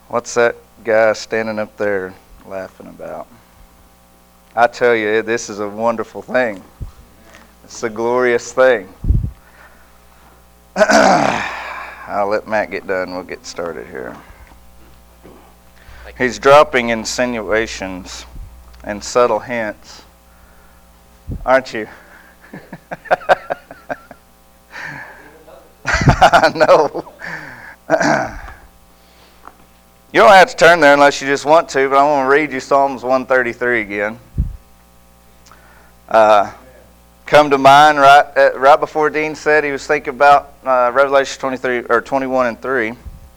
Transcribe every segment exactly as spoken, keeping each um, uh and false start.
What's that guy standing up there laughing about? I tell you, this is a wonderful thing. It's a glorious thing. I'll let Matt get done. We'll get started here. He's dropping insinuations and subtle hints. Aren't you? I know. You don't have to turn there unless you just want to, but I want to read you Psalms one thirty-three again. Uh, come to mind right uh, right before Dean said he was thinking about uh, Revelation twenty-three or twenty-one and three.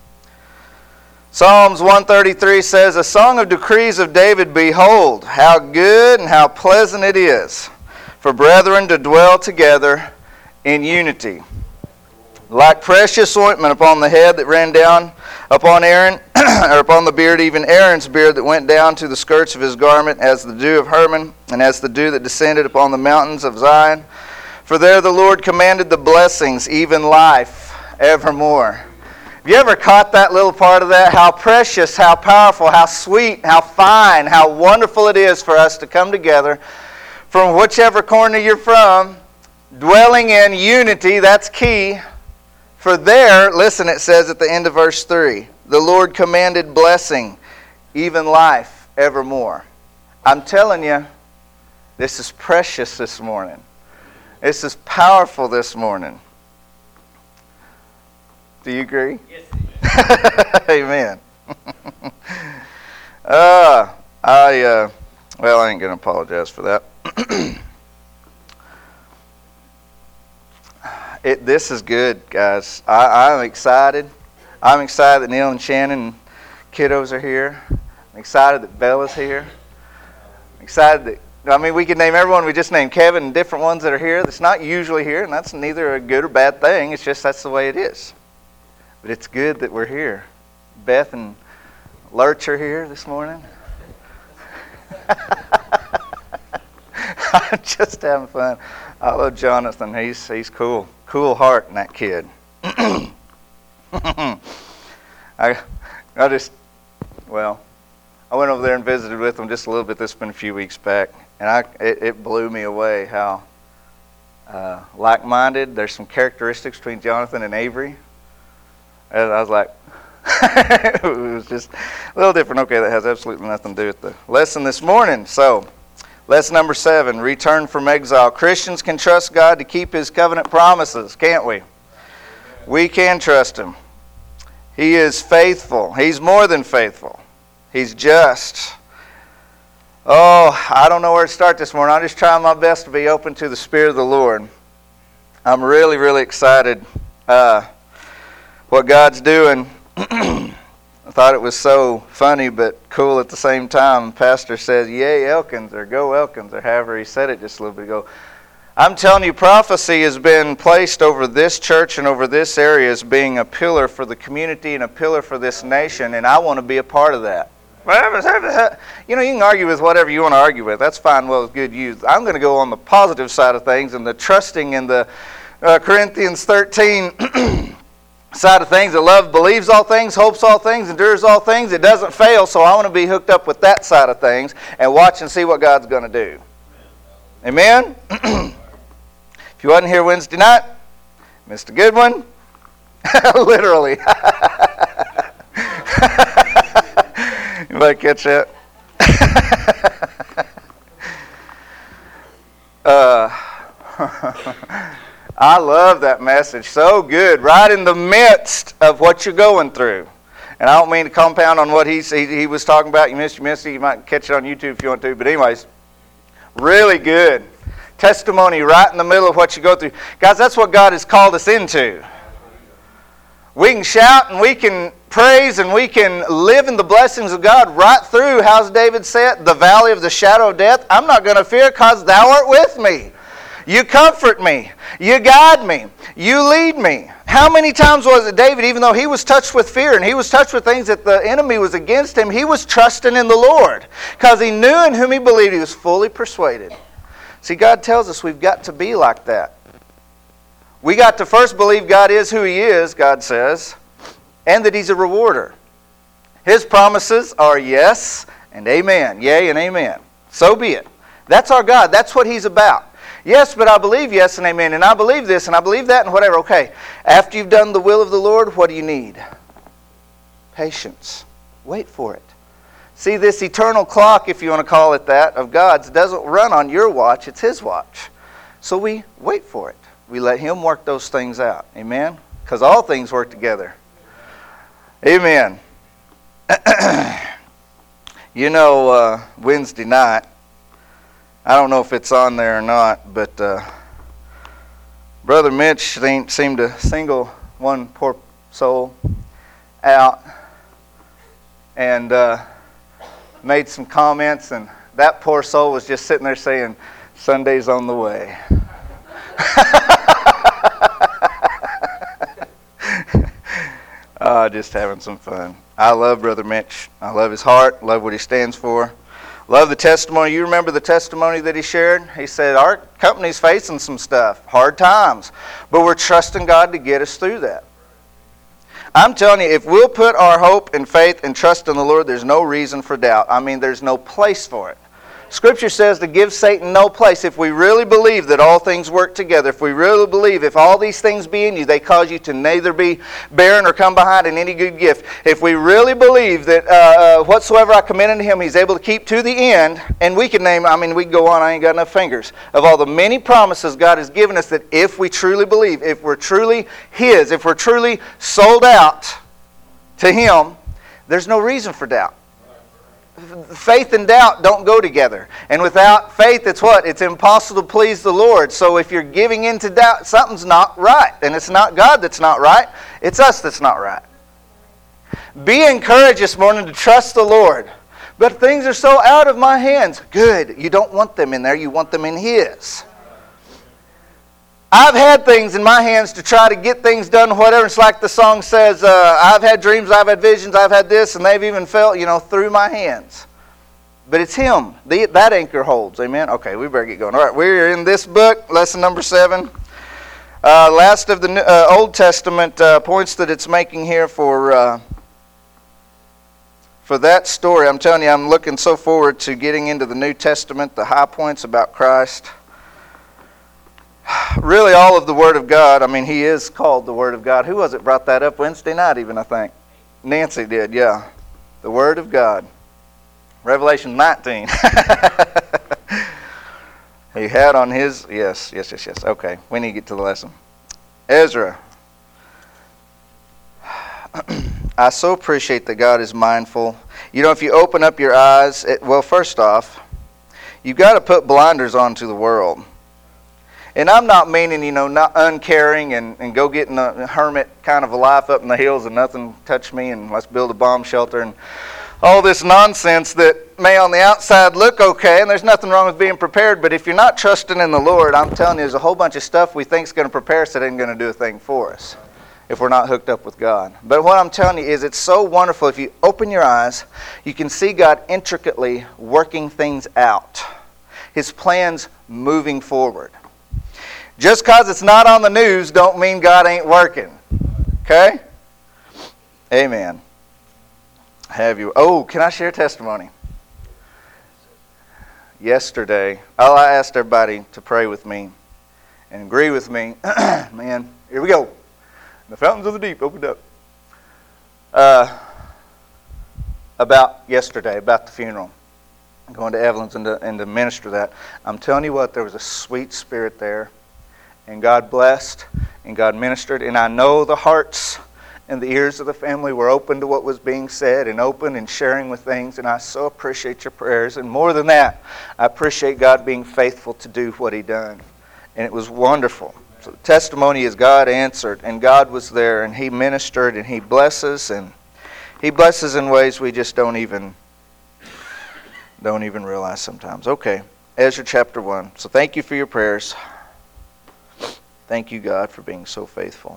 Psalms one thirty-three says, "A song of decrees of David, behold, how good and how pleasant it is for brethren to dwell together in unity. Like precious ointment upon the head that ran down upon Aaron, or upon the beard, even Aaron's beard that went down to the skirts of his garment, as the dew of Hermon, and as the dew that descended upon the mountains of Zion. For there the Lord commanded the blessings, even life, evermore." Have you ever caught that little part of that? How precious, how powerful, how sweet, how fine, how wonderful it is for us to come together from whichever corner you're from, dwelling in unity. That's key. For there, listen, it says at the end of verse three, the Lord commanded blessing, even life, evermore. I'm telling you, this is precious this morning. This is powerful this morning. Do you agree? Yes. Amen. uh, I, uh, well, I ain't going to apologize for that. It, this is good, guys. I, I'm excited. I'm excited that Neil and Shannon kiddos are here. I'm excited that Bella's here. I'm excited that, I mean, we could name everyone. We just named Kevin and different ones that are here that's not usually here, and that's neither a good or bad thing. It's just that's the way it is. But it's good that we're here. Beth and Lurch are here this morning. I'm just having fun. I love Jonathan. He's he's cool. Cool heart in that kid. I I just, well, I went over there and visited with him just a little bit. This has been a few weeks back. And I it, it blew me away how uh, like-minded. There's some characteristics between Jonathan and Avery. And I was like, it was just a little different. Okay, that has absolutely nothing to do with the lesson this morning. So, lesson number seven, return from exile. Christians can trust God to keep His covenant promises, can't we? We can trust Him. He is faithful. He's more than faithful. He's just. Oh, I don't know where to start this morning. I'm just trying my best to be open to the Spirit of the Lord. I'm really, really excited uh, what God's doing. I thought it was so funny but cool at the same time. The pastor says, "Yay, Elkins," or "Go Elkins," or however he said it just a little bit ago. I'm telling you, prophecy has been placed over this church and over this area as being a pillar for the community and a pillar for this nation, and I want to be a part of that. You know, you can argue with whatever you want to argue with. That's fine, well, it's good use. I'm going to go on the positive side of things and the trusting in the uh, Corinthians thirteen side of things. That love believes all things, hopes all things, endures all things. It doesn't fail, so I want to be hooked up with that side of things and watch and see what God's going to do. Amen? If you wasn't here Wednesday night, missed a good one. Literally. You might catch that. uh, I love that message. So good. Right in the midst of what you're going through. And I don't mean to compound on what he's, he, he was talking about. You missed, you missed it. You might catch it on YouTube if you want to. But anyways, really good. Testimony right in the middle of what you go through. Guys, that's what God has called us into. We can shout and we can praise and we can live in the blessings of God right through, how's David said, the valley of the shadow of death. I'm not going to fear because thou art with me. You comfort me. You guide me. You lead me. How many times was it David, even though he was touched with fear and he was touched with things that the enemy was against him, he was trusting in the Lord because he knew in whom he believed. He was fully persuaded. See, God tells us we've got to be like that. We got to first believe God is who He is, God says, and that He's a rewarder. His promises are yes and amen. Yea and amen. So be it. That's our God. That's what He's about. Yes, but I believe yes and amen, and I believe this, and I believe that, and whatever. Okay, after you've done the will of the Lord, what do you need? Patience. Wait for it. See, this eternal clock, if you want to call it that, of God's, doesn't run on your watch. It's His watch. So we wait for it. We let Him work those things out. Amen? Because all things work together. Amen. You know, uh, Wednesday night, I don't know if it's on there or not, but uh, Brother Mitch seemed to single one poor soul out and uh, made some comments, and that poor soul was just sitting there saying, Sunday's on the way. uh, just having some fun. I love Brother Mitch. I love his heart, love what he stands for. Love the testimony. You remember the testimony that he shared? He said, our company's facing some stuff, hard times, but we're trusting God to get us through that. I'm telling you, if we'll put our hope and faith and trust in the Lord, there's no reason for doubt. I mean, there's no place for it. Scripture says to give Satan no place. If we really believe that all things work together, if we really believe if all these things be in you, they cause you to neither be barren or come behind in any good gift. If we really believe that uh, uh, whatsoever I commit unto Him, He's able to keep to the end, and we can name, I mean, we can go on, I ain't got enough fingers, of all the many promises God has given us that if we truly believe, if we're truly His, if we're truly sold out to Him, there's no reason for doubt. Faith and doubt don't go together. And without faith, it's what? It's impossible to please the Lord. So if you're giving in to doubt, something's not right. And it's not God that's not right. It's us that's not right. Be encouraged this morning to trust the Lord. But things are so out of my hands. Good. You don't want them in there. You want them in His. I've had things in my hands to try to get things done, whatever. It's like the song says, uh, I've had dreams, I've had visions, I've had this, and they've even felt, you know, through my hands. But it's Him. The, that anchor holds. Amen? Okay, we better get going. All right, we're in this book, lesson number seven. Uh, last of the New, uh, Old Testament uh, points that it's making here for, uh, for that story. I'm telling you, I'm looking so forward to getting into the New Testament, the high points about Christ. Really, all of the Word of God. I mean, He is called the Word of God. Who was it brought that up Wednesday night even, I think? Nancy did, yeah. The Word of God. Revelation nineteen. He had on his, yes, yes, yes, yes. Okay, we need to get to the lesson. Ezra. I so appreciate that God is mindful. You know, if you open up your eyes, it, well, first off, you've got to put blinders onto the world. And I'm not meaning, you know, not uncaring and, and go getting a hermit kind of a life up in the hills and nothing touch me and let's build a bomb shelter and all this nonsense that may on the outside look okay, and there's nothing wrong with being prepared, but if you're not trusting in the Lord, I'm telling you, there's a whole bunch of stuff we think is going to prepare us that ain't going to do a thing for us if we're not hooked up with God. But what I'm telling you is it's so wonderful. If you open your eyes, you can see God intricately working things out. His plans moving forward. Just because it's not on the news don't mean God ain't working. Okay? Amen. Have you? Oh, can I share a testimony? Yesterday, oh, I asked everybody to pray with me and agree with me. Man, here we go. The fountains of the deep opened up. Uh, about yesterday, about the funeral. Going to Evelyn's and to, and to minister that. I'm telling you what, there was a sweet spirit there. And God blessed, and God ministered, and I know the hearts and the ears of the family were open to what was being said and open and sharing with things, and I so appreciate your prayers. And more than that, I appreciate God being faithful to do what He done. And it was wonderful. So the testimony is God answered, and God was there, and He ministered, and He blesses, and He blesses in ways we just don't even, don't even realize sometimes. Okay, Ezra chapter one. So thank you for your prayers. Thank you, God, for being so faithful.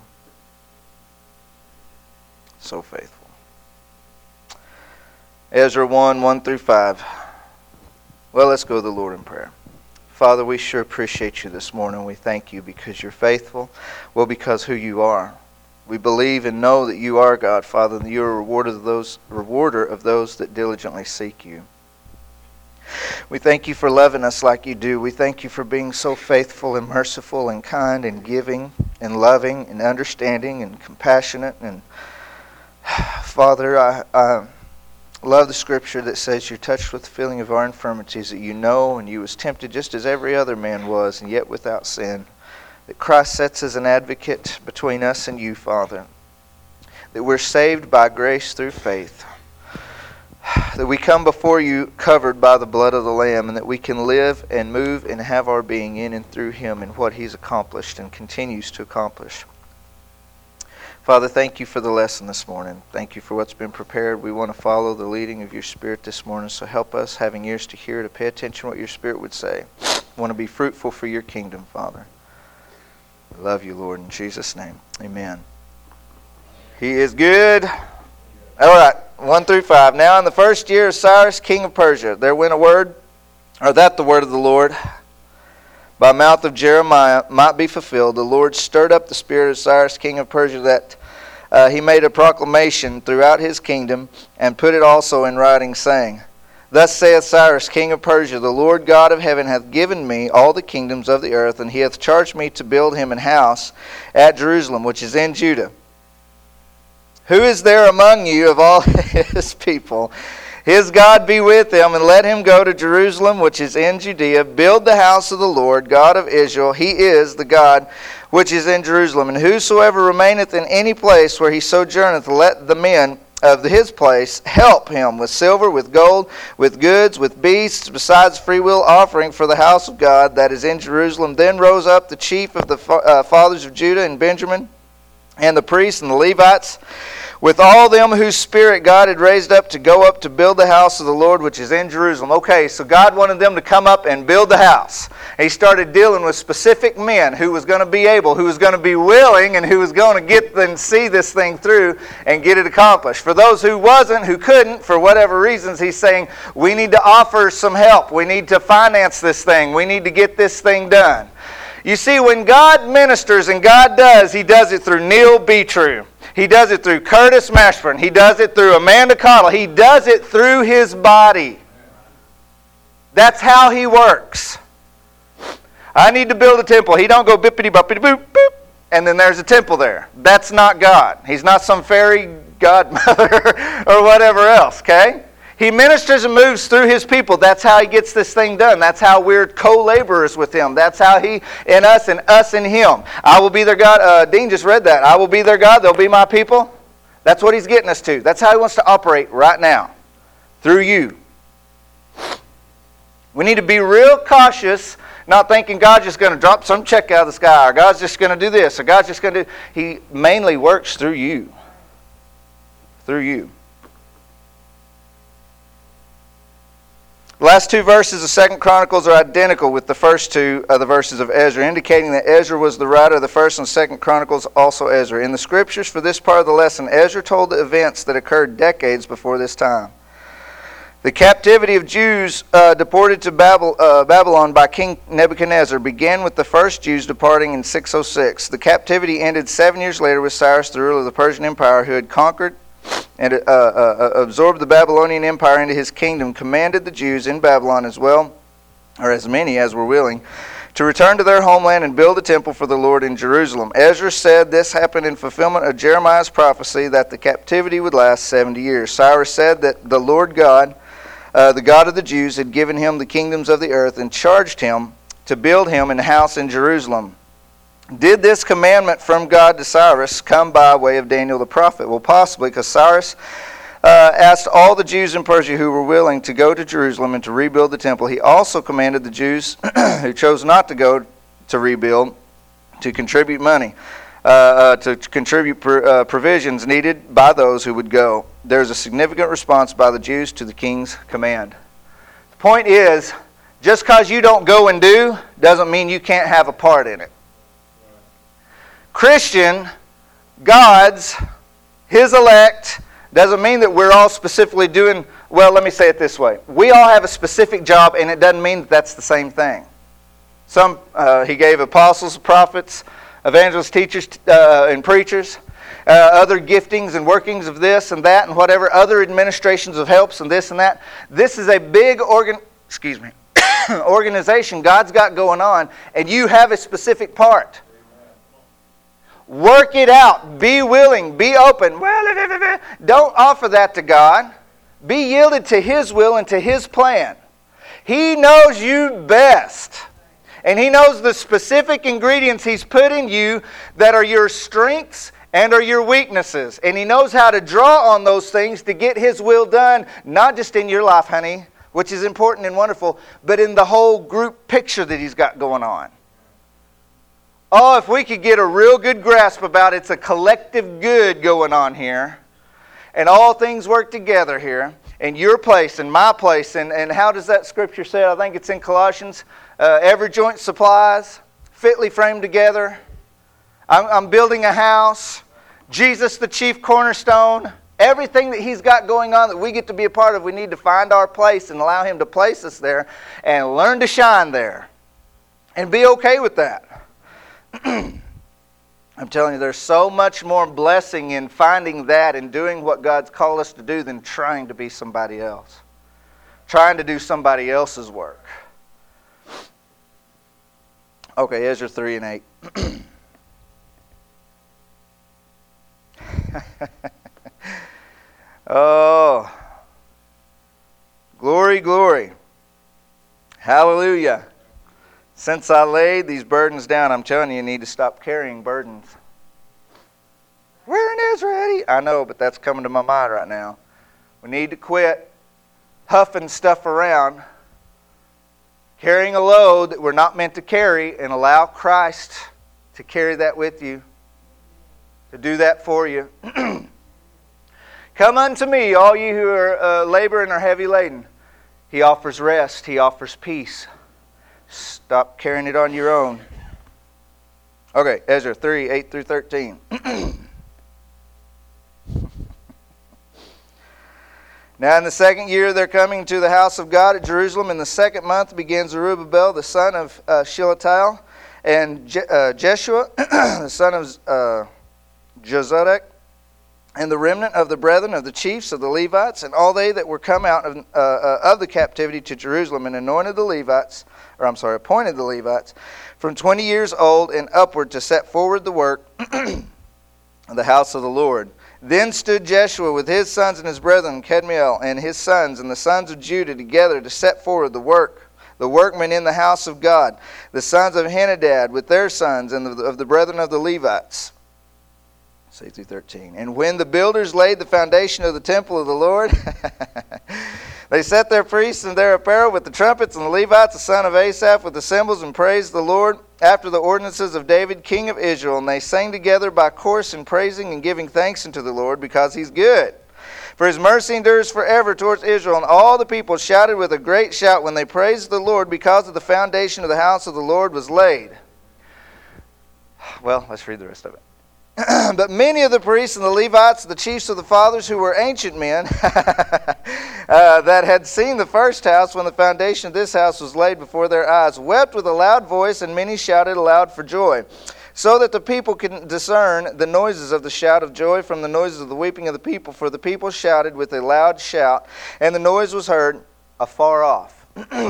So faithful. Ezra one, one through five. Well, let's go to the Lord in prayer. Father, we sure appreciate you this morning. We thank you because you're faithful. Well, because who you are. We believe and know that you are God, Father, and that you are a rewarder of those, rewarder of those that diligently seek you. We thank you for loving us like you do. We thank you for being so faithful and merciful and kind and giving and loving and understanding and compassionate. And Father, I, I love the scripture that says you're touched with the feeling of our infirmities, that you know and you was tempted just as every other man was, and yet without sin. That Christ sets as an advocate between us and you, Father. That we're saved by grace through faith. That we come before you covered by the blood of the Lamb, and that we can live and move and have our being in and through him and what he's accomplished and continues to accomplish. Father, thank you for the lesson this morning. Thank you for what's been prepared. We want to follow the leading of your Spirit this morning, so help us, having ears to hear, to pay attention to what your Spirit would say. We want to be fruitful for your kingdom, Father. We love you, Lord, in Jesus' name. Amen. He is good. All right, one through five. Now in the first year of Cyrus, king of Persia, there went a word, or that the word of the Lord, by mouth of Jeremiah, might be fulfilled. The Lord stirred up the spirit of Cyrus, king of Persia, that uh, he made a proclamation throughout his kingdom, and put it also in writing, saying, Thus saith Cyrus, king of Persia, The Lord God of heaven hath given me all the kingdoms of the earth, and he hath charged me to build him an house at Jerusalem, which is in Judah. Who is there among you of all his people? His God be with him, and let him go to Jerusalem, which is in Judea, build the house of the Lord, God of Israel. He is the God which is in Jerusalem. And whosoever remaineth in any place where he sojourneth, let the men of his place help him with silver, with gold, with goods, with beasts, besides freewill offering for the house of God that is in Jerusalem. Then rose up the chief of the uh, fathers of Judah and Benjamin, and the priests and the Levites, with all them whose spirit God had raised up to go up to build the house of the Lord which is in Jerusalem. Okay, so God wanted them to come up and build the house. He started dealing with specific men who was going to be able, who was going to be willing, and who was going to get and see this thing through and get it accomplished. For those who wasn't, who couldn't, for whatever reasons, he's saying, we need to offer some help. We need to finance this thing. We need to get this thing done. You see, when God ministers and God does, he does it through Neil Betrue. He does it through Curtis Mashburn. He does it through Amanda Cottle. He does it through his body. That's how he works. I need to build a temple. He don't go bippity boppity boop boop, and then there's a temple there. That's not God. He's not some fairy godmother or whatever else, okay? He ministers and moves through his people. That's how he gets this thing done. That's how we're co-laborers with him. That's how he in us and us in him. I will be their God. Uh, Dean just read that. I will be their God. They'll be my people. That's what he's getting us to. That's how he wants to operate right now. Through you. We need to be real cautious, not thinking God's just going to drop some check out of the sky, or God's just going to do this, or God's just going to do... He mainly works through you. Through you. The last two verses of Second Chronicles are identical with the first two of the verses of Ezra, indicating that Ezra was the writer of the First and Second Chronicles, also Ezra. In the scriptures for this part of the lesson, Ezra told the events that occurred decades before this time. The captivity of Jews uh, deported to Babel, uh, Babylon by King Nebuchadnezzar began with the first Jews departing in six oh six. The captivity ended seven years later with Cyrus, the ruler of the Persian Empire, who had conquered and uh, uh, absorbed the Babylonian Empire into his kingdom, commanded the Jews in Babylon as well, or as many as were willing, to return to their homeland and build a temple for the Lord in Jerusalem. Ezra said this happened in fulfillment of Jeremiah's prophecy that the captivity would last seventy years. Cyrus said that the Lord God, uh, the God of the Jews, had given him the kingdoms of the earth and charged him to build him a house in Jerusalem. Did this commandment from God to Cyrus come by way of Daniel the prophet? Well, possibly, because Cyrus uh, asked all the Jews in Persia who were willing to go to Jerusalem and to rebuild the temple. He also commanded the Jews who chose not to go to rebuild to contribute money, uh, uh, to contribute pr- uh, provisions needed by those who would go. There's a significant response by the Jews to the king's command. The point is, just because you don't go and do doesn't mean you can't have a part in it. Christian, God's, his elect, doesn't mean that we're all specifically doing, well, let me say it this way. We all have a specific job, and it doesn't mean that that's the same thing. Some, uh, he gave apostles, prophets, evangelists, teachers, uh, and preachers. uh, other giftings and workings of this and that and whatever, other administrations of helps and this and that. This is a big organ, excuse me, organization God's got going on, and you have a specific part. Work it out. Be willing. Be open. Well, don't offer that to God. Be yielded to His will and to His plan. He knows you best. And He knows the specific ingredients He's put in you that are your strengths and are your weaknesses. And He knows how to draw on those things to get His will done, not just in your life, honey, which is important and wonderful, but in the whole group picture that He's got going on. Oh, if we could get a real good grasp about it's a collective good going on here, and all things work together here, in your place and my place, and, and how does that scripture say? I think it's in Colossians. Uh, every joint supplies, fitly framed together. I'm, I'm building a house. Jesus, the chief cornerstone. Everything that He's got going on that we get to be a part of, we need to find our place and allow Him to place us there and learn to shine there. And be okay with that. I'm telling you, there's so much more blessing in finding that and doing what God's called us to do than trying to be somebody else. Trying to do somebody else's work. Okay, Ezra three and eight. Oh, glory, glory. Hallelujah. Since I laid these burdens down, I'm telling you, you need to stop carrying burdens. We're in Ezra, Eddie. I know, but that's coming to my mind right now. We need to quit huffing stuff around, carrying a load that we're not meant to carry, and allow Christ to carry that with you, to do that for you. Come unto me, all you who are uh, labor and are heavy laden. He offers rest. He offers peace. Stop carrying it on your own. Okay, Ezra three, eight through thirteen. Now in the second year they're coming to the house of God at Jerusalem. In the second month begins Zerubbabel, the son of uh, Shealtiel, and Je- uh, Jeshua, the son of uh, Jozadak, and the remnant of the brethren of the chiefs of the Levites, and all they that were come out of, uh, uh, of the captivity to Jerusalem, and anointed the Levites, or I'm sorry, appointed the Levites, from twenty years old and upward to set forward the work of the house of the Lord. Then stood Jeshua with his sons and his brethren, Kadmiel and his sons, and the sons of Judah together to set forward the work, the workmen in the house of God, the sons of Henadad with their sons, and of the, of the brethren of the Levites. eight through thirteen. And when the builders laid the foundation of the temple of the Lord, they set their priests in their apparel with the trumpets, and the Levites, the son of Asaph, with the cymbals, and praised the Lord after the ordinances of David, king of Israel. And they sang together by course in praising and giving thanks unto the Lord, because He's good. For His mercy endures forever towards Israel. And all the people shouted with a great shout when they praised the Lord, because of the foundation of the house of the Lord was laid. Well, let's read the rest of it. But many of the priests and the Levites, the chiefs of the fathers, who were ancient men, uh, that had seen the first house when the foundation of this house was laid before their eyes, wept with a loud voice, and many shouted aloud for joy, so that the people could discern the noises of the shout of joy from the noises of the weeping of the people. For the people shouted with a loud shout, and the noise was heard afar off.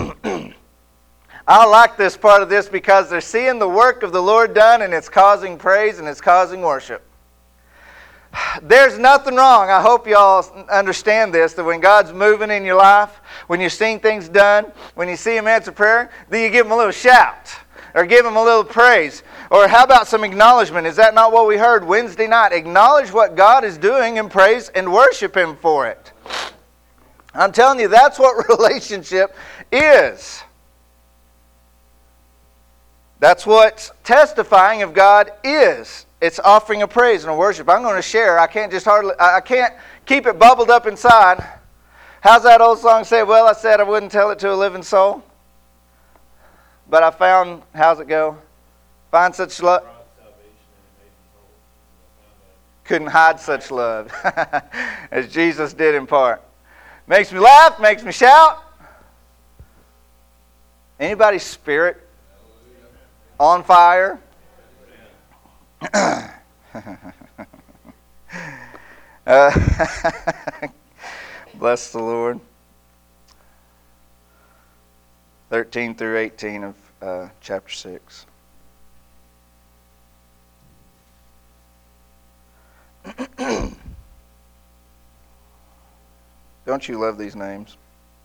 I like this part of this because they're seeing the work of the Lord done, and it's causing praise and it's causing worship. There's nothing wrong. I hope y'all understand this, that when God's moving in your life, when you're seeing things done, when you see Him answer prayer, then you give Him a little shout or give Him a little praise. Or how about some acknowledgement? Is that not what we heard Wednesday night? Acknowledge what God is doing and praise and worship Him for it. I'm telling you, that's what relationship is. That's what testifying of God is. It's offering a praise and a worship. I'm going to share. I can't just hardly, I can't keep it bubbled up inside. How's that old song say? Well, I said I wouldn't tell it to a living soul. But I found, how's it go? Find such love. Couldn't hide such love as Jesus did in part. Makes me laugh, makes me shout. Anybody's spirit on fire? Uh, bless the Lord. thirteen through eighteen of uh, chapter six. Don't you love these names?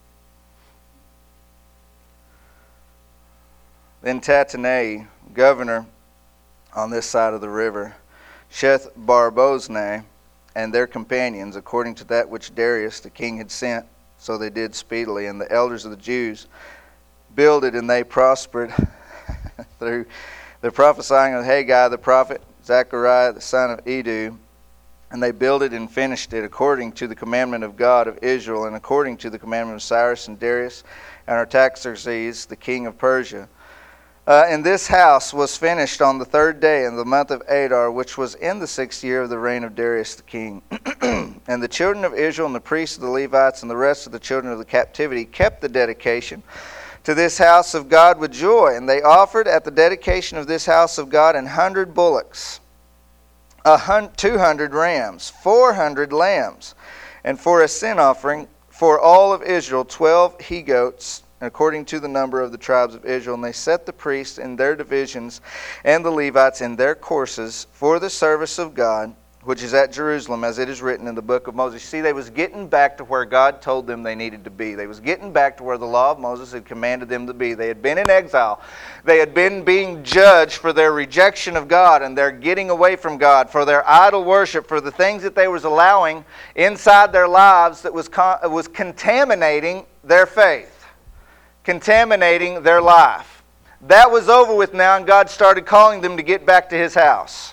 Then Tatanai, governor on this side of the river, Sheth-Bar-Boznai, and their companions, according to that which Darius the king had sent, so they did speedily. And the elders of the Jews builded, and they prospered through the prophesying of Haggai the prophet, Zechariah the son of Edu. And they builded and finished it according to the commandment of God of Israel, and according to the commandment of Cyrus and Darius and Artaxerxes, the king of Persia. Uh, and this house was finished on the third day in the month of Adar, which was in the sixth year of the reign of Darius the king. And the children of Israel and the priests of the Levites and the rest of the children of the captivity kept the dedication to this house of God with joy. And they offered at the dedication of this house of God an hundred bullocks, a hun- two hundred rams, four hundred lambs, and for a sin offering for all of Israel twelve he-goats, according to the number of the tribes of Israel. And they set the priests in their divisions and the Levites in their courses for the service of God, which is at Jerusalem, as it is written in the book of Moses. See, they was getting back to where God told them they needed to be. They was getting back to where the law of Moses had commanded them to be. They had been in exile. They had been being judged for their rejection of God and their getting away from God, for their idol worship, for the things that they was allowing inside their lives that was con- was contaminating their faith, contaminating their life. That was over with now, and God started calling them to get back to His house.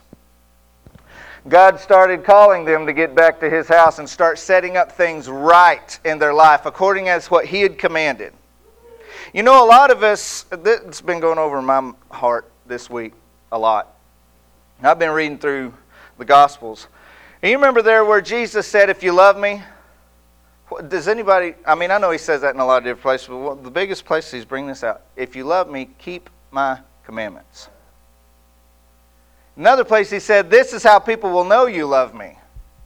God started calling them to get back to His house and start setting up things right in their life according as what He had commanded. You know, a lot of us, it's been going over in my heart this week a lot. I've been reading through the Gospels. And you remember there where Jesus said, if you love me, does anybody, I mean, I know He says that in a lot of different places, but the biggest place He's bringing this out, if you love me, keep my commandments. Another place He said, this is how people will know you love me.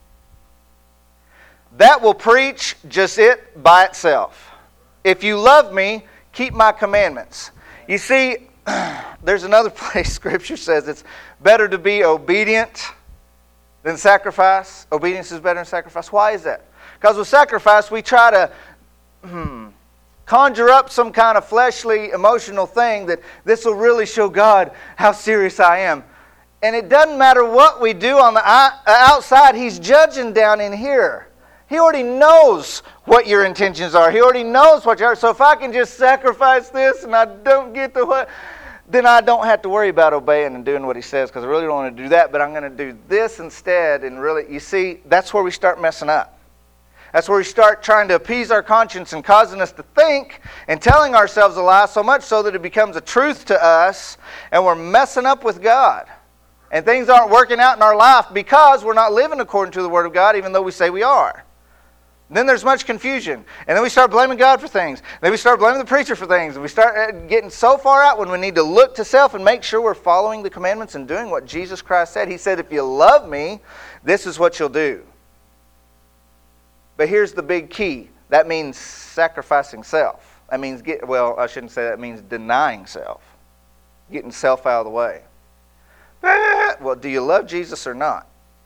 That will preach just it by itself. If you love me, keep my commandments. You see, there's another place Scripture says it's better to be obedient than sacrifice. Obedience is better than sacrifice. Why is that? Because with sacrifice, we try to hmm, conjure up some kind of fleshly, emotional thing that this will really show God how serious I am. And it doesn't matter what we do on the outside, He's judging down in here. He already knows what your intentions are. He already knows what you are. So if I can just sacrifice this and I don't get to what, then I don't have to worry about obeying and doing what He says, because I really don't want to do that, but I'm going to do this instead. And really, you see, that's where we start messing up. That's where we start trying to appease our conscience and causing us to think and telling ourselves a lie so much so that it becomes a truth to us, and we're messing up with God. And things aren't working out in our life because we're not living according to the Word of God, even though we say we are. Then there's much confusion. And then we start blaming God for things. Then we start blaming the preacher for things. And we start getting so far out when we need to look to self and make sure we're following the commandments and doing what Jesus Christ said. He said, if you love me, this is what you'll do. But here's the big key. That means sacrificing self. That means, get, well, I shouldn't say that. It means denying self. Getting self out of the way. Well, do you love Jesus or not?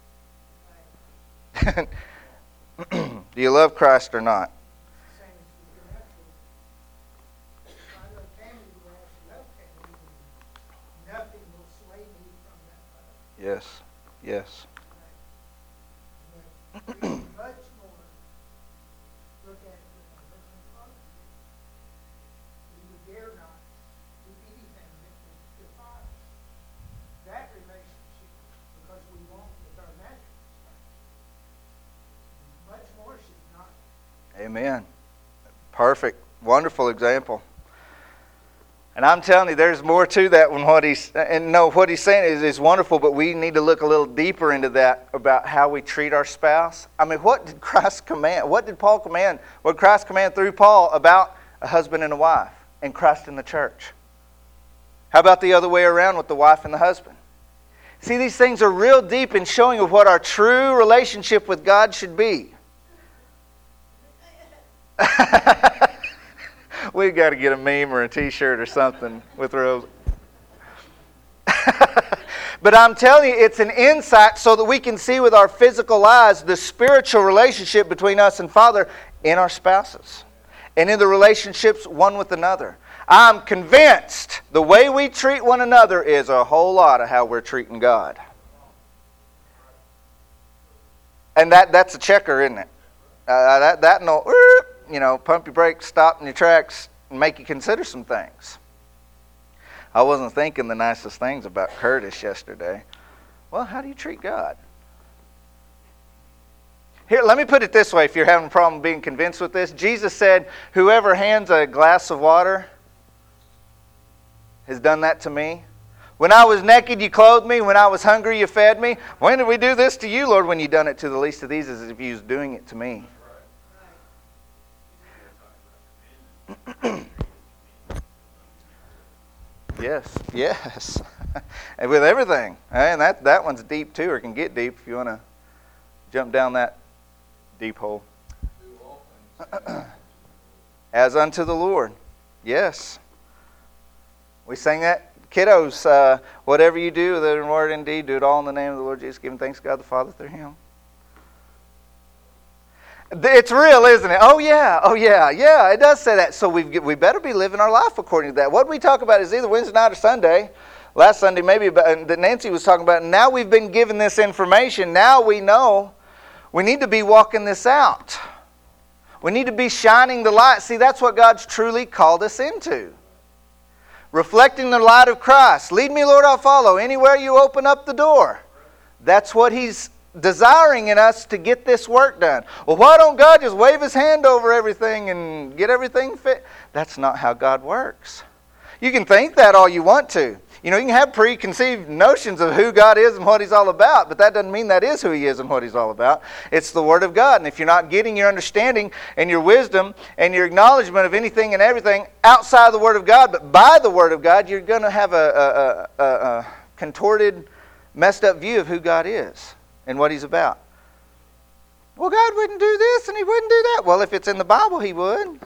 Do you love Christ or not? Yes, yes. Amen. Perfect. Wonderful example. And I'm telling you, there's more to that than what he's, and no, what he's saying is, is wonderful, but we need to look a little deeper into that about how we treat our spouse. I mean, what did Christ command? What did Paul command? What did Christ command through Paul about a husband and a wife and Christ in the church? How about the other way around with the wife and the husband? See, these things are real deep in showing of what our true relationship with God should be. We've got to get a meme or a t-shirt or something with Rose. But I'm telling you, it's an insight so that we can see with our physical eyes the spiritual relationship between us and Father in our spouses and in the relationships one with another. I'm convinced the way we treat one another is a whole lot of how we're treating God. And that that's a checker, isn't it? Uh, that that no, you know, pump your brakes, stop in your tracks, and make you consider some things. I wasn't thinking the nicest things about Curtis yesterday. Well, how do you treat God? Here, let me put it this way if you're having a problem being convinced with this. Jesus said, whoever hands a glass of water has done that to me. When I was naked, you clothed me. When I was hungry, you fed me. When did we do this to you, Lord? When you done it to the least of these, as if you was doing it to me. Yes, yes. And with everything. And that, that one's deep too, or can get deep if you want to jump down that deep hole. As unto the Lord. Yes. We sang that. Kiddos, uh, whatever you do, whether in word and deed, do it all in the name of the Lord Jesus, giving thanks to God the Father through Him. It's real, isn't it? Oh yeah, oh yeah, yeah, it does say that. So we we better be living our life according to that. What we talk about is either Wednesday night or Sunday. Last Sunday maybe about, that Nancy was talking about. Now we've been given this information. Now we know we need to be walking this out. We need to be shining the light. See, that's what God's truly called us into. Reflecting the light of Christ. Lead me, Lord, I'll follow. Anywhere you open up the door. That's what He's desiring in us to get this work done. Well, why don't God just wave His hand over everything and get everything fit? That's not how God works. You can think that all you want to. You know, you can have preconceived notions of who God is and what He's all about, but that doesn't mean that is who He is and what He's all about. It's the Word of God. And if you're not getting your understanding and your wisdom and your acknowledgement of anything and everything outside the Word of God, but by the Word of God, you're going to have a, a, a, a contorted, messed up view of who God is and what He's about. Well, God wouldn't do this and He wouldn't do that. Well, if it's in the Bible, He would.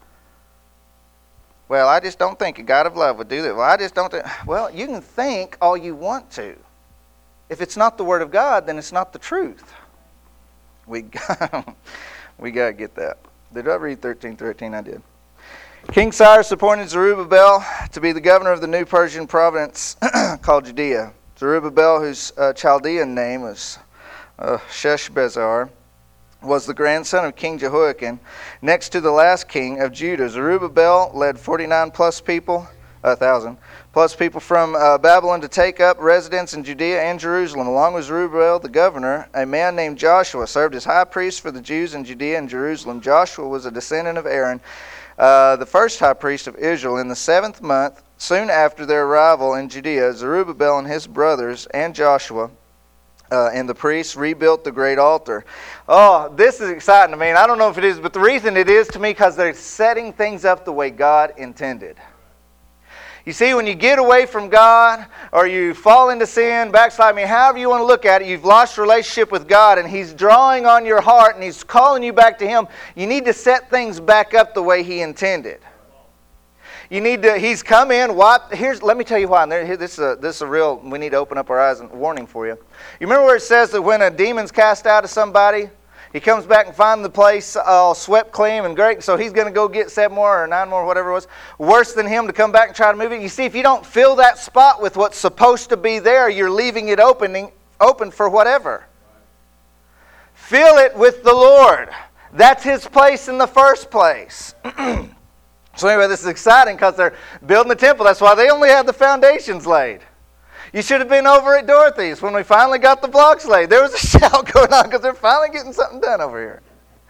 Well, I just don't think a God of love would do that. Well, I just don't think. Well, you can think all you want to. If it's not the Word of God, then it's not the truth. We got, we got to get that. Did I read thirteen thirteen? I did. King Cyrus appointed Zerubbabel to be the governor of the new Persian province called Judea. Zerubbabel, whose uh, Chaldean name was uh, Sheshbazzar, was the grandson of King Jehoiakim, next to the last king of Judah. Zerubbabel led forty-nine plus people, a thousand, plus people from uh, Babylon to take up residence in Judea and Jerusalem. Along with Zerubbabel, the governor, a man named Joshua served as high priest for the Jews in Judea and Jerusalem. Joshua was a descendant of Aaron, uh, the first high priest of Israel. In the seventh month, soon after their arrival in Judea, Zerubbabel and his brothers and Joshua Uh, and the priests rebuilt the great altar. Oh, this is exciting to me. And I don't know if it is, but the reason it is to me because they're setting things up the way God intended. You see, when you get away from God or you fall into sin, backslide, I mean, however you want to look at it, you've lost relationship with God and He's drawing on your heart and He's calling you back to Him. You need to set things back up the way He intended. You need to, He's come in, wipe, here's, let me tell you why. And there, this, is a, this is a real, we need to open up our eyes and warning for you. You remember where it says that when a demon's cast out of somebody, he comes back and finds the place all swept clean and great, so he's going to go get seven more or nine more, whatever it was, worse than him to come back and try to move it. You see, if you don't fill that spot with what's supposed to be there, you're leaving it opening, open for whatever. Fill it with the Lord. That's His place in the first place. So anyway, this is exciting because they're building the temple. That's why they only had the foundations laid. You should have been over at Dorothy's when we finally got the blocks laid. There was a shout going on because they're finally getting something done over here.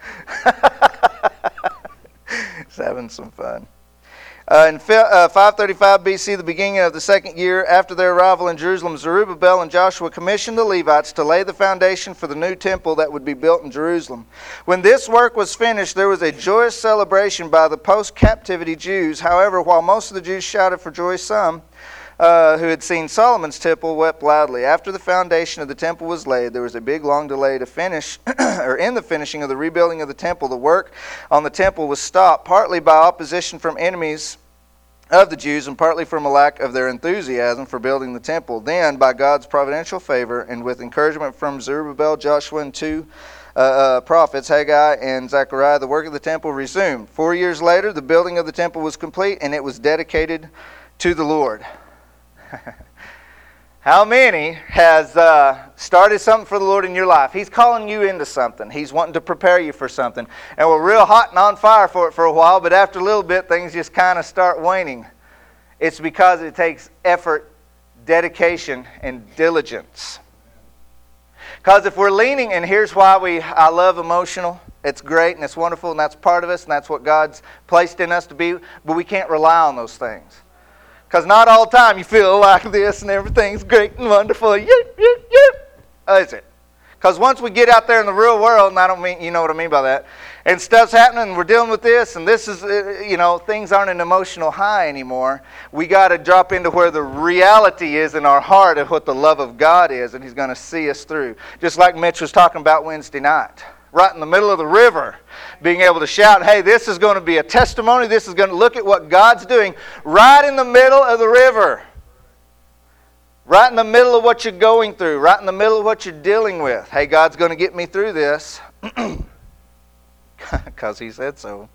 It's having some fun. Uh, in five thirty-five B C, the beginning of the second year after their arrival in Jerusalem, Zerubbabel and Joshua commissioned the Levites to lay the foundation for the new temple that would be built in Jerusalem. When this work was finished, there was a joyous celebration by the post-captivity Jews. However, while most of the Jews shouted for joy, some uh, who had seen Solomon's temple, wept loudly. After the foundation of the temple was laid, there was a big, long delay to finish, or in the finishing of the rebuilding of the temple. The work on the temple was stopped, partly by opposition from enemies of the Jews and partly from a lack of their enthusiasm for building the temple. Then, by God's providential favor and with encouragement from Zerubbabel, Joshua, and two uh, uh, prophets, Haggai and Zechariah, the work of the temple resumed. Four years later, the building of the temple was complete and it was dedicated to the Lord. How many has uh, started something for the Lord in your life? He's calling you into something. He's wanting to prepare you for something. And we're real hot and on fire for it for a while, but after a little bit, things just kind of start waning. It's because it takes effort, dedication, and diligence. Because if we're leaning, and here's why we I love emotional. It's great and it's wonderful and that's part of us and that's what God's placed in us to be, but we can't rely on those things. Because not all the time you feel like this and everything's great and wonderful. Yep, yep, yep. Is it? Because once we get out there in the real world, and I don't mean, you know what I mean by that, and stuff's happening and we're dealing with this and this is, you know, things aren't an emotional high anymore. We got to drop into where the reality is in our heart of what the love of God is, and He's going to see us through. Just like Mitch was talking about Wednesday night. Right in the middle of the river, being able to shout, hey, this is going to be a testimony. This is going to look at what God's doing right in the middle of the river. Right in the middle of what you're going through. Right in the middle of what you're dealing with. Hey, God's going to get me through this. Because He said so.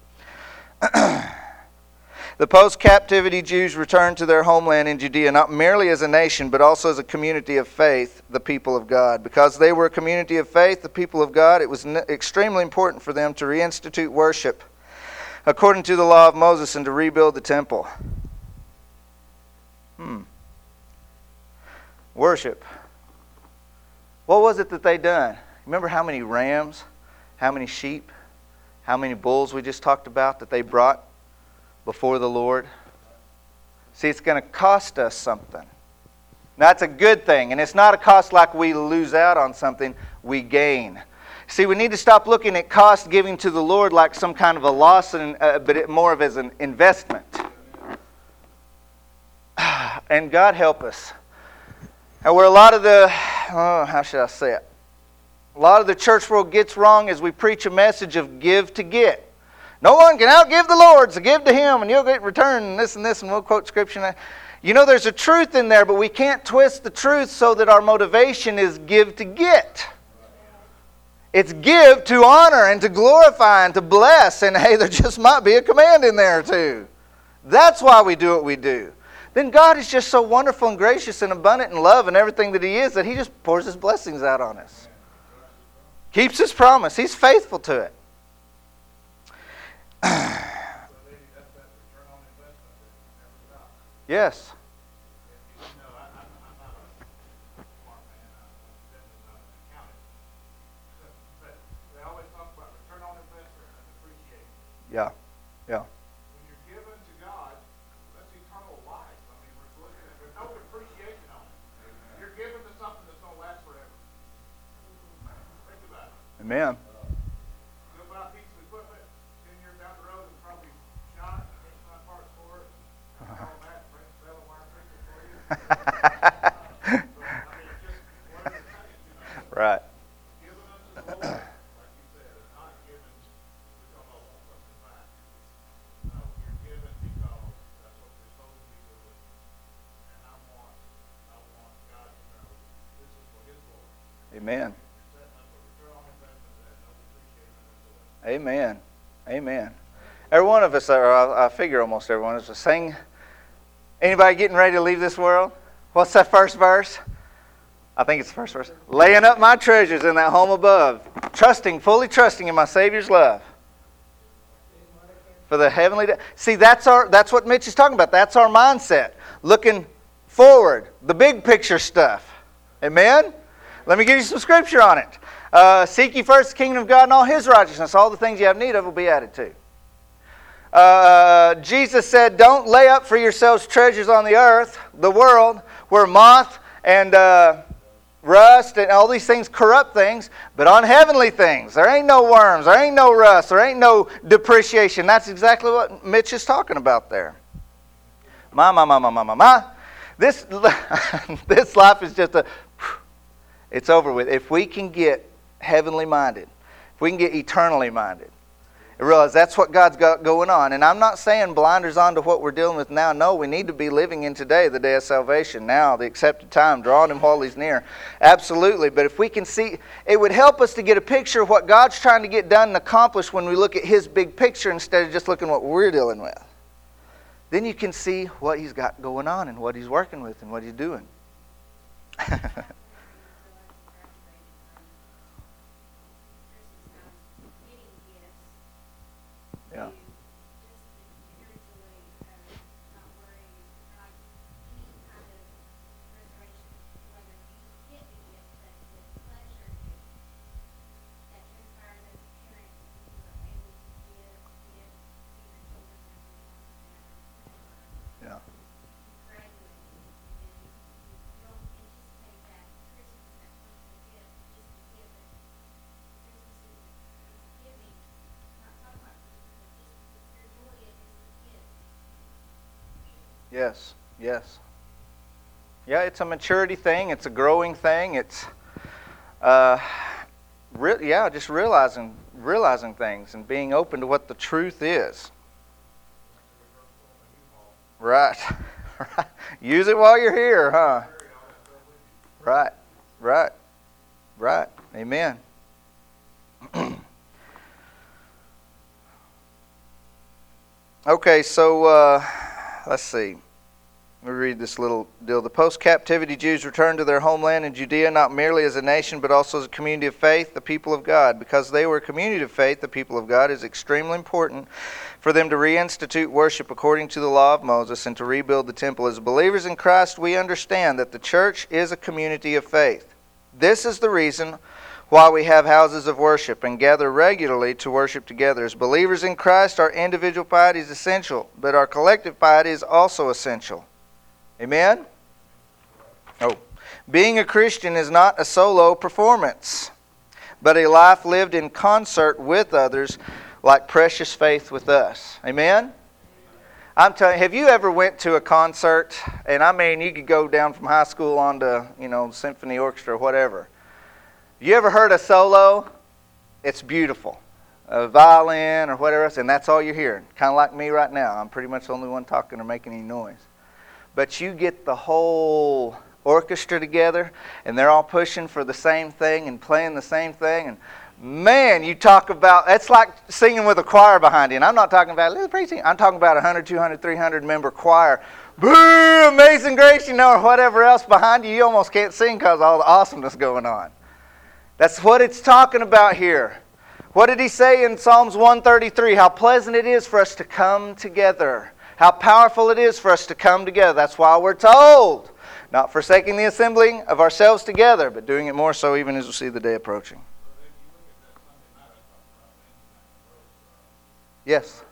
The post-captivity Jews returned to their homeland in Judea, not merely as a nation, but also as a community of faith, the people of God. Because they were a community of faith, the people of God, it was extremely important for them to reinstitute worship according to the law of Moses and to rebuild the temple. Hmm. Worship. What was it that they done? Remember how many rams, how many sheep, how many bulls we just talked about that they brought before the Lord? See, it's going to cost us something. That's a good thing. And it's not a cost like we lose out on something, we gain. See, we need to stop looking at cost giving to the Lord like some kind of a loss, and, uh, but it more of as an investment. And God help us. And where a lot of the, oh, how should I say it? A lot of the church world gets wrong is we preach a message of give to get. No one can outgive the Lord, so give to Him and you'll get return and this and this, and we'll quote Scripture. You know, there's a truth in there, but we can't twist the truth so that our motivation is give to get. It's give to honor and to glorify and to bless, and hey, there just might be a command in there too. That's why we do what we do. Then God is just so wonderful and gracious and abundant in love and everything that He is that He just pours His blessings out on us. Keeps His promise. He's faithful to it. Yes. Yeah. Yeah. When you're given to God, that's eternal life. I mean, we're looking at, there's no depreciation on it. You're given to something that's going to last forever. Think about it. Amen. Go buy a piece of equipment, ten years down the road, and probably shot it, and fix my parts for it, and all that, bring it, sell it, wire fix it for you. uh, but, I mean, it's just whatever it takes, you know. Right. Given unto the Lord, like you said, it's not given because I want something back. No, you're given because that's what you're supposed to be doing. And I want, I want God to know this is for His glory. Amen. You're setting up a return on investment that has no depreciation into it. Amen. Amen. Every one of us, or I figure almost every one of us, sing. Anybody getting ready to leave this world? What's that first verse? I think it's the first verse. Laying up my treasures in that home above, trusting, fully trusting in my Savior's love. For the heavenly day. See, that's our that's what Mitch is talking about. That's our mindset. Looking forward. The big picture stuff. Amen? Let me give you some scripture on it. Uh, Seek ye first the kingdom of God and all His righteousness. All the things you have need of will be added to. Uh, Jesus said, don't lay up for yourselves treasures on the earth, the world, where moth and uh, rust and all these things corrupt things, but on heavenly things. There ain't no worms, there ain't no rust, there ain't no depreciation. That's exactly what Mitch is talking about there. My, my, my, my, my, my, my. this this life is just a, it's over with. If we can get heavenly minded, if we can get eternally minded, and realize that's what God's got going on. And I'm not saying blinders on to what we're dealing with now. No, we need to be living in today, the day of salvation, now, the accepted time, drawing Him while He's near. Absolutely. But if we can see, it would help us to get a picture of what God's trying to get done and accomplish when we look at His big picture instead of just looking at what we're dealing with. Then you can see what He's got going on and what He's working with and what He's doing. Yeah. Yeah. Yes, yes. Yeah, it's a maturity thing. It's a growing thing. It's, uh, re- yeah, just realizing realizing things and being open to what the truth is. Right. Right. Use it while you're here, huh? Right. Right. Right. Amen. Okay, so uh, let's see. Let me read this little deal. The post-captivity Jews returned to their homeland in Judea not merely as a nation but also as a community of faith, the people of God. Because they were a community of faith, the people of God, it is extremely important for them to reinstitute worship according to the law of Moses and to rebuild the temple. As believers in Christ, we understand that the church is a community of faith. This is the reason why we have houses of worship and gather regularly to worship together. As believers in Christ, our individual piety is essential, but our collective piety is also essential. Amen? Oh. Being a Christian is not a solo performance, but a life lived in concert with others, like precious faith with us. Amen? I'm telling you, have you ever went to a concert, and I mean, you could go down from high school on to, you know, symphony orchestra or whatever. You ever heard a solo? It's beautiful. A violin or whatever else, and that's all you're hearing. Kind of like me right now. I'm pretty much the only one talking or making any noise. But you get the whole orchestra together, and they're all pushing for the same thing and playing the same thing. And man, you talk about, it's like singing with a choir behind you. And I'm not talking about little preaching. I'm talking about a one hundred, two hundred, three hundred member choir. Boo, Amazing Grace, you know, or whatever else behind you. You almost can't sing because of all the awesomeness going on. That's what it's talking about here. What did he say in Psalms one thirty-three? How pleasant it is for us to come together. How powerful it is for us to come together. That's why we're told, not forsaking the assembling of ourselves together, but doing it more so even as we see the day approaching. Yes.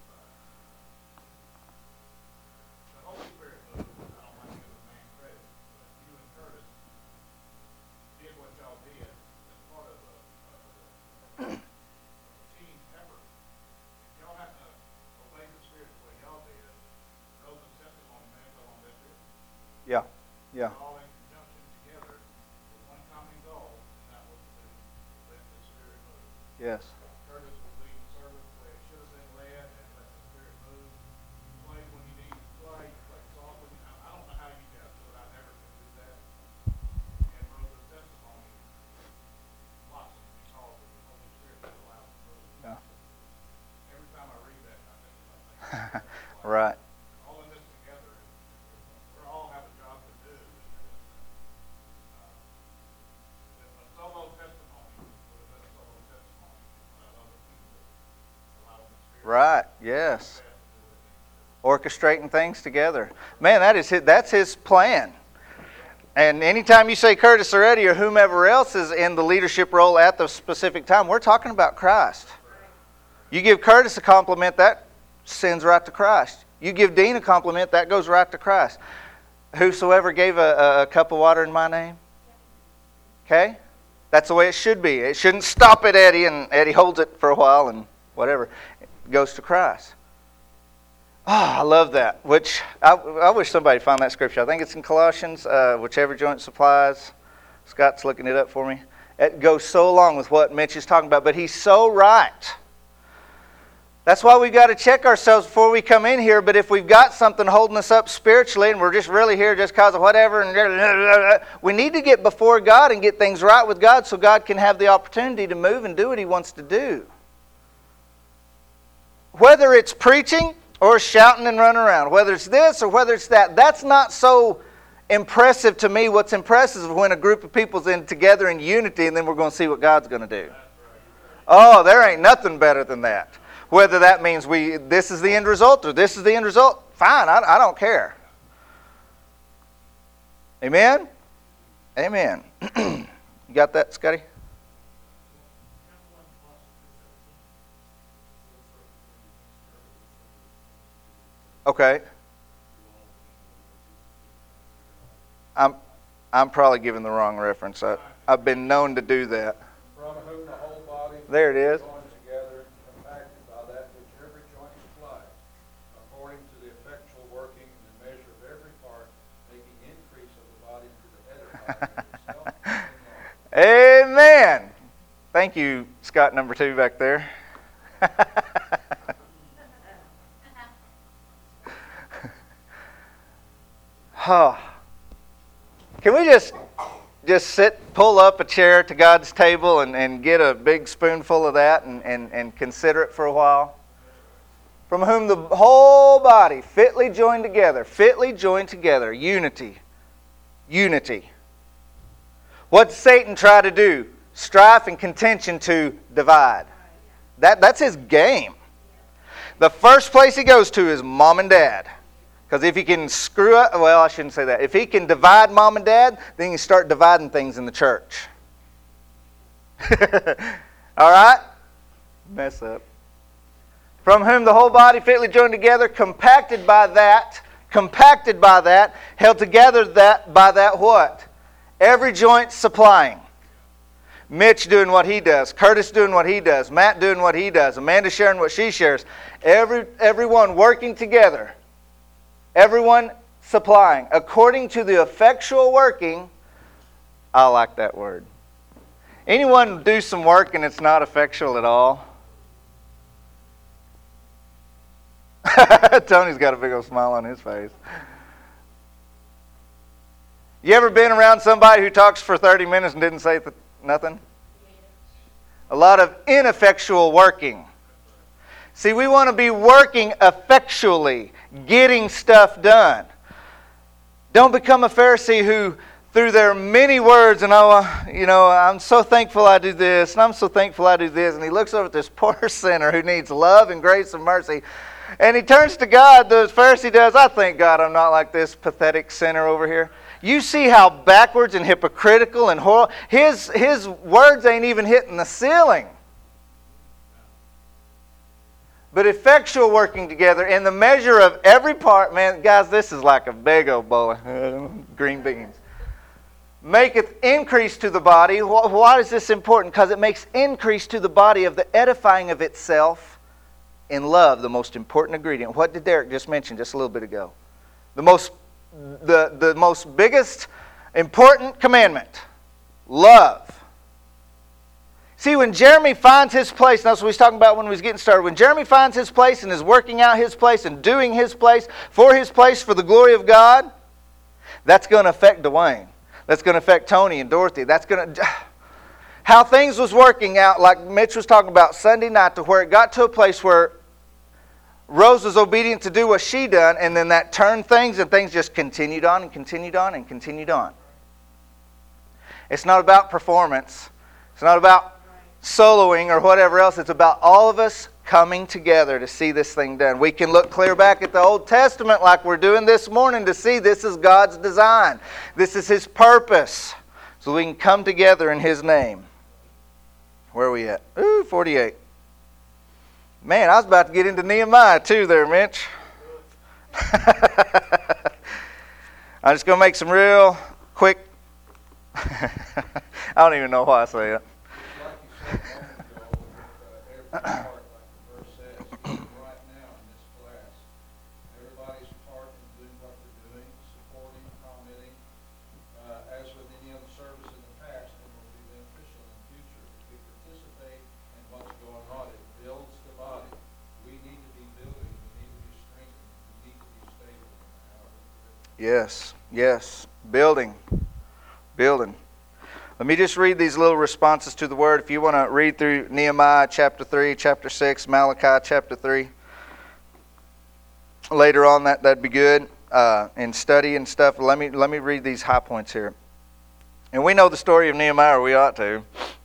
Yeah, yeah. All in conjunction together with one common goal, and that was to let the Spirit move. Yes. Curtis was leading the service the way it should have been led, and let the Spirit move. Play when you need to play, play softly. I, I don't know how you guys do it. I never could do that. And Rosa's testimony blossomed because of the Holy Spirit that allowed it to move. Yeah. Every time I read that, I think about that. Right. All in this together, we all have a job to do. Uh, a solo testimony would have been a solo testimony without other people allowing the Spirit Right. Yes. Orchestrating things together. Man, that is his, that's his plan. And anytime you say Curtis or Eddie or whomever else is in the leadership role at the specific time, we're talking about Christ. You give Curtis a compliment, that sends right to Christ. You give Dean a compliment, that goes right to Christ. Whosoever gave a, a cup of water in my name. Okay? That's the way it should be. It shouldn't stop at Eddie and Eddie holds it for a while and whatever. It goes to Christ. Oh, I love that. Which I, I wish somebody found that scripture. I think it's in Colossians, uh, whichever joint supplies. Scott's looking it up for me. It goes so along with what Mitch is talking about, but he's so right. That's why we've got to check ourselves before we come in here. But if we've got something holding us up spiritually and we're just really here just because of whatever, and we need to get before God and get things right with God so God can have the opportunity to move and do what He wants to do. Whether it's preaching or shouting and running around, whether it's this or whether it's that, that's not so impressive to me. What's impressive is when a group of people's in together in unity and then we're going to see what God's going to do. Oh, there ain't nothing better than that. Whether that means we this is the end result or this is the end result, fine, I, I don't care. Amen? Amen. You got that, Scotty? Okay. I'm I'm probably giving the wrong reference. I, I've been known to do that. From whom the whole body There it is. joined together and compacted by that which every joint supplies, according to the effectual working and measure of every part, making increase of the body to the edifying of itself. Amen. Thank you, Scott number two back there. Oh. Can we just just sit, pull up a chair to God's table and, and get a big spoonful of that and, and, and consider it for a while? From whom the whole body fitly joined together, fitly joined together, unity, unity. What does Satan try to do? Strife and contention to divide. That, that's his game. The first place he goes to is mom and dad. Because if he can screw up, well, I shouldn't say that. If he can divide mom and dad, then he can start dividing things in the church. All right? Mess up. From whom the whole body fitly joined together, compacted by that, compacted by that, held together that by that what? Every joint supplying. Mitch doing what he does, Curtis doing what he does, Matt doing what he does, Amanda sharing what she shares. Every everyone working together. Everyone supplying. According to the effectual working, I like that word. Anyone do some work and it's not effectual at all? Tony's got a big old smile on his face. You ever been around somebody who talks for thirty minutes and didn't say th- nothing? A lot of ineffectual working. See, we want to be working effectually, getting stuff done. Don't become a Pharisee who, through their many words, and oh, you know, I'm so thankful I do this, and I'm so thankful I do this, and he looks over at this poor sinner who needs love and grace and mercy, and he turns to God, the Pharisee does, I thank God I'm not like this pathetic sinner over here. You see how backwards and hypocritical and horrible, his, his words ain't even hitting the ceiling. But effectual working together in the measure of every part, man, guys, this is like a big old bowl of green beans. Maketh increase to the body. Why is this important? Because it makes increase to the body of the edifying of itself in love, the most important ingredient. What did Derek just mention just a little bit ago? The most, the, the most biggest important commandment, love. See, when Jeremy finds his place, and that's what we was talking about when we was getting started, when Jeremy finds his place and is working out his place and doing his place, for his place, for the glory of God, that's going to affect Dwayne. That's going to affect Tony and Dorothy. That's going to... How things was working out, like Mitch was talking about Sunday night, to where it got to a place where Rose was obedient to do what she done, and then that turned things, and things just continued on and continued on and continued on. It's not about performance. It's not about soloing or whatever else. It's about all of us coming together to see this thing done. We can look clear back at the Old Testament like we're doing this morning to see this is God's design. This is His purpose. So we can come together in His name. Where are we at? Ooh, forty-eight. Man, I was about to get into Nehemiah too there, Mitch. I'm just going to make some real quick... I don't even know why I say it. Like you said a moment ago, with uh, every part, like the verse says, right now in this class, Yes, yes. Building. Building. Let me just read these little responses to the word. If you want to read through Nehemiah chapter three, chapter six, Malachi chapter three, later on, that, that'd be good. Uh, in study and stuff. Let me, let me read these high points here. And we know the story of Nehemiah, or we ought to.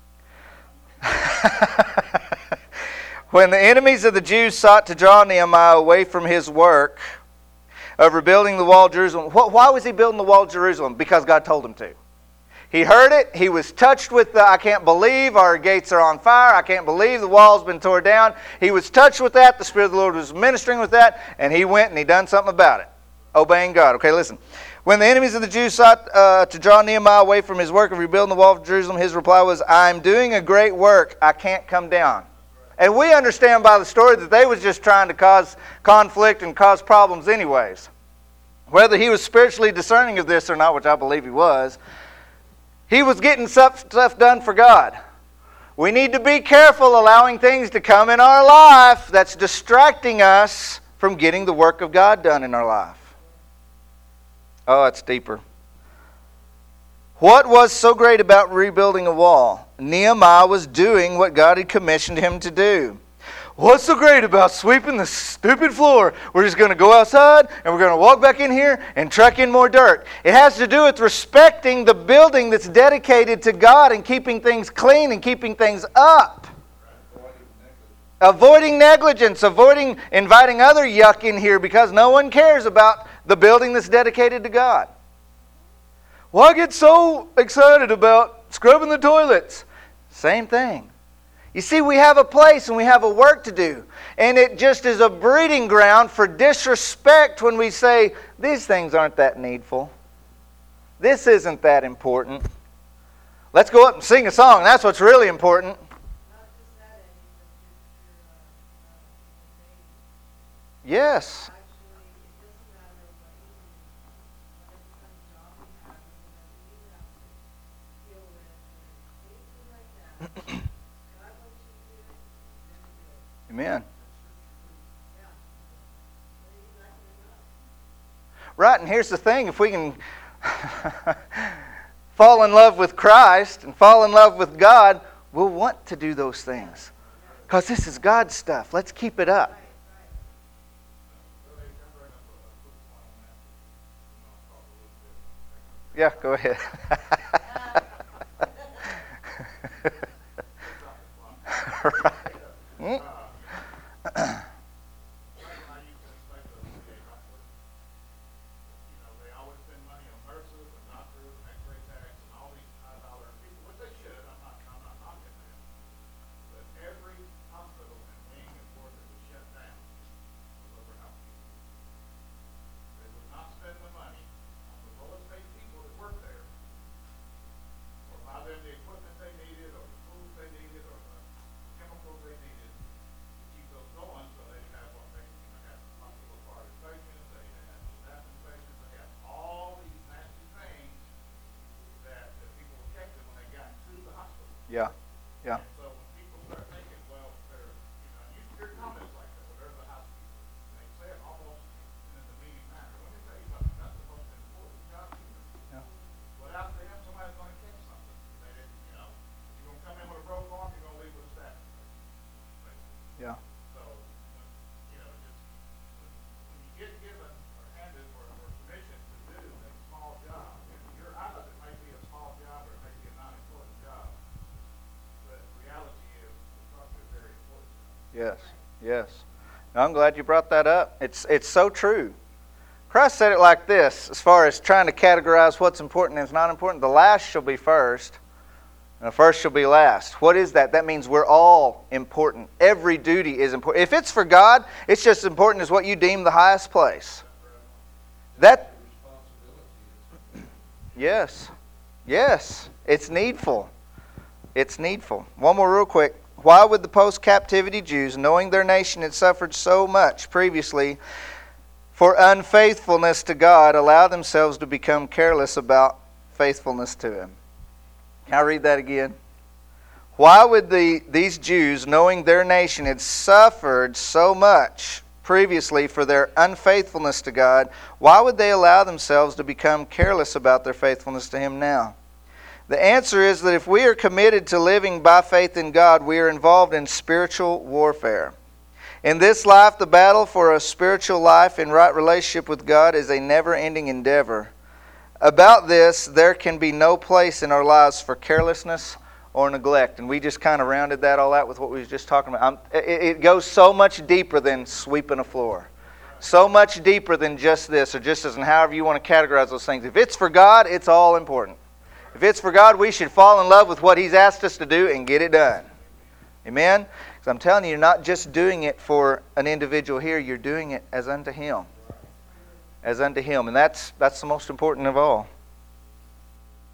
When the enemies of the Jews sought to draw Nehemiah away from his work of rebuilding the wall of Jerusalem. Why was he building the wall of Jerusalem? Because God told him to. He heard it. He was touched with the, I can't believe our gates are on fire. I can't believe the wall's been torn down. He was touched with that. The Spirit of the Lord was ministering with that. And he went and he done something about it. Obeying God. Okay, listen. When the enemies of the Jews sought uh, to draw Nehemiah away from his work of rebuilding the wall of Jerusalem, his reply was, I'm doing a great work. I can't come down. And we understand by the story that they was just trying to cause conflict and cause problems anyways. Whether he was spiritually discerning of this or not, which I believe he was, he was getting stuff, stuff done for God. We need to be careful allowing things to come in our life that's distracting us from getting the work of God done in our life. Oh, it's deeper. What was so great about rebuilding a wall? Nehemiah was doing what God had commissioned him to do. What's so great about sweeping the stupid floor? We're just going to go outside and we're going to walk back in here and truck in more dirt. It has to do with respecting the building that's dedicated to God and keeping things clean and keeping things up. Avoiding negligence, avoiding inviting other yuck in here because no one cares about the building that's dedicated to God. Well, I get so excited about scrubbing the toilets. Same thing. You see, we have a place and we have a work to do. And it just is a breeding ground for disrespect when we say, these things aren't that needful. This isn't that important. Let's go up and sing a song. That's what's really important. Yes. Amen. Right, and here's the thing. If we can fall in love with Christ and fall in love with God, we'll want to do those things. Because this is God's stuff. Let's keep it up. Yeah, go ahead. Right. Mm. Yeah, yeah. So when people start thinking, well, they're, you know, you hear comments like that, well, there's a housekeeper. And they say it almost in a demeaning manner. Let me tell you something, that's the most important job here. Yeah. Without them, somebody's going to catch something. They didn't, you know, you're going to come in with a broken arm, you're going to leave with a staff. Yeah. So, when, you know, just when, when you get given or handed or, or permission to do a small job, and your eyes, it may be a small job or it may be a non-important job. Yes, yes. Now, I'm glad you brought that up. It's it's so true. Christ said it like this, as far as trying to categorize what's important and is not important. The last shall be first, and the first shall be last. What is that? That means we're all important. Every duty is important. If it's for God, it's just as important as what you deem the highest place. That, yes, yes, it's needful. It's needful. One more real quick. Why would the post-captivity Jews, knowing their nation had suffered so much previously for unfaithfulness to God, allow themselves to become careless about faithfulness to Him? Can I read that again? Why would the, these Jews, knowing their nation had suffered so much previously for their unfaithfulness to God, why would they allow themselves to become careless about their faithfulness to Him now? The answer is that if we are committed to living by faith in God, we are involved in spiritual warfare. In this life, the battle for a spiritual life in right relationship with God is a never-ending endeavor. About this, there can be no place in our lives for carelessness or neglect. And we just kind of rounded that all out with what we were just talking about. I'm, it, it goes so much deeper than sweeping a floor. So much deeper than just this, or just as in however you want to categorize those things. If it's for God, it's all important. If it's for God, we should fall in love with what He's asked us to do and get it done. Amen? Because I'm telling you, you're not just doing it for an individual here. You're doing it as unto Him. As unto Him. And that's that's the most important of all.